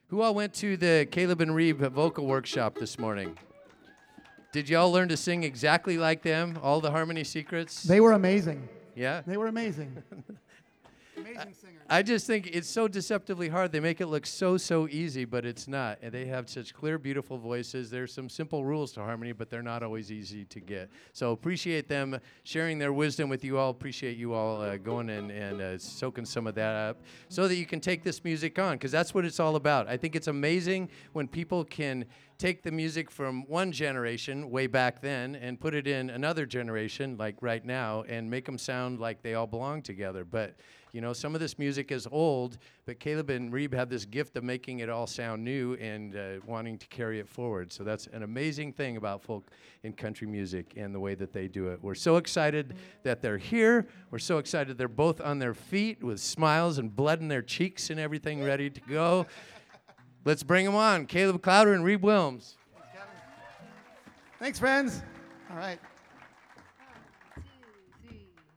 Who all went to the Caleb and Reeb vocal workshop this morning? Did y'all learn to sing exactly like them? All the harmony secrets? They were amazing. Yeah? They were amazing. Amazing singers. I just think it's so deceptively hard. They make it look so easy, but it's not. And they have such clear, beautiful voices. There's some simple rules to harmony, but they're not always easy to get. So appreciate them sharing their wisdom with you all. Appreciate you all going and soaking some of that up so that you can take this music on, because that's what it's all about. I think it's amazing when people can take the music from one generation way back then and put it in another generation, like right now, and make them sound like they all belong together. But you know, some of this music is old, but Caleb and Reeb have this gift of making it all sound new and wanting to carry it forward. So that's an amazing thing about folk and country music and the way that they do it. We're so excited that they're here. We're so excited they're both on their feet with smiles and blood in their cheeks and everything ready to go. Let's bring them on. Caleb Clowder and Reeb Wilms. Thanks, friends. All right.